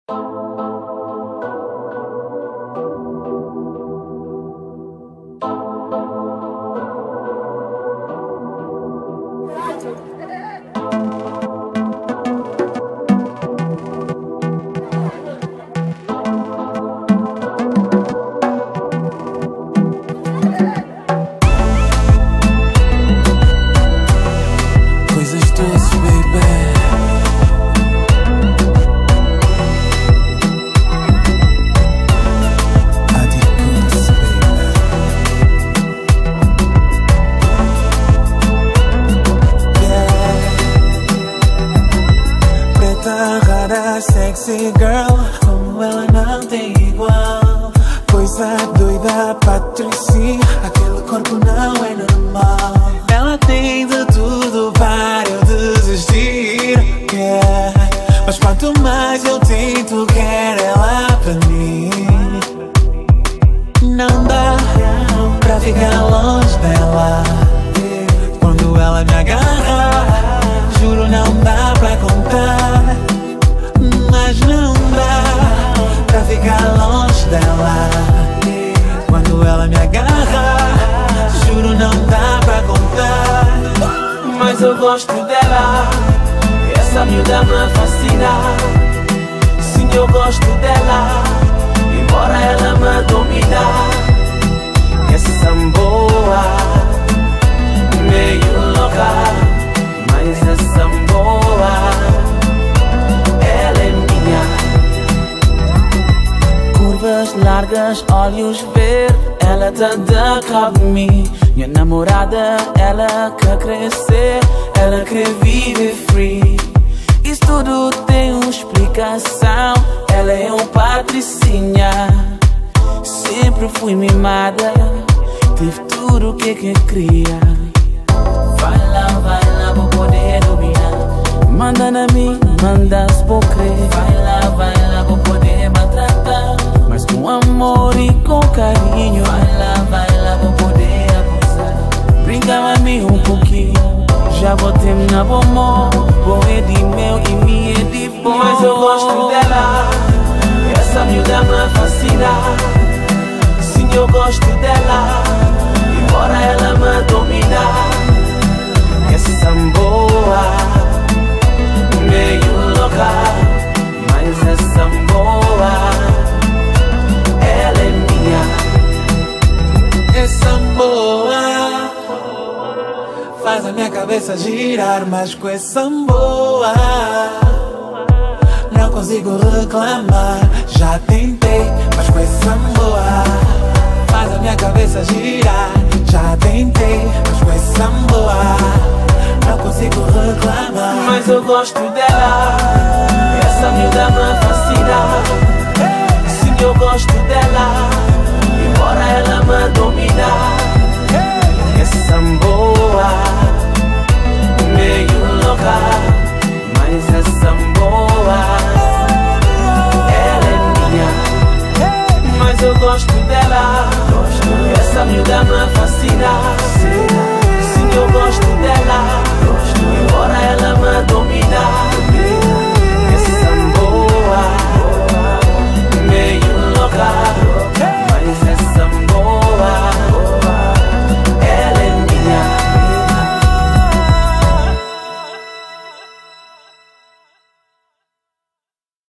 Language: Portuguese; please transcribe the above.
Sexy girl, como ela não tem igual. Coisa doida, Patricia, aquele corpo não é normal. Ela tem de tudo para eu desistir, yeah. Mas quanto mais eu tento, quer ela pra mim. Não dá pra ficar longe dela. Quando ela me agarra, juro não dá pra contar. Mas não dá pra ficar longe dela. Quando ela me agarra, juro não dá pra contar. Mas eu gosto dela, essa miúda me fascina. Sim, eu gosto dela, embora ela me domina. Essa boa, meio louca, mas essa boa, ela é minha. Curvas largas, olhos verdes, ela tá de cabo de mim. Minha namorada, ela quer crescer, ela quer viver free. Isso tudo tem uma explicação, ela é um patricinha. Sempre fui mimada, tive tudo o que queria. Vai lá, vou poder dominar. Manda na mim, manda-se por crer. Vai lá, vou poder maltratar. Mas com amor e com carinho. Vai lá, vou poder abusar. Brinca a mim um pouquinho, já vou terminar bom amor. Bom é de meu e minha é de bom. Mas eu gosto dela, essa miúda me fascina. Sim, eu gosto dela, embora ela me domina. Essa boa, meio louca, mas essa boa, ela é minha. Essa boa faz a minha cabeça girar, mas com essa boa não consigo reclamar. Já tentei, mas com essa boa faz a minha cabeça girar. Já tentei, mas com essa boa não consigo reclamar. Mas eu gosto dela, essa miúda me fascina. Sim, eu gosto dela, embora ela me domina. Essa boa, meio louca, mas essa boa, ela é minha. Mas eu gosto dela, essa miúda me fascina. Sim, eu gosto dela,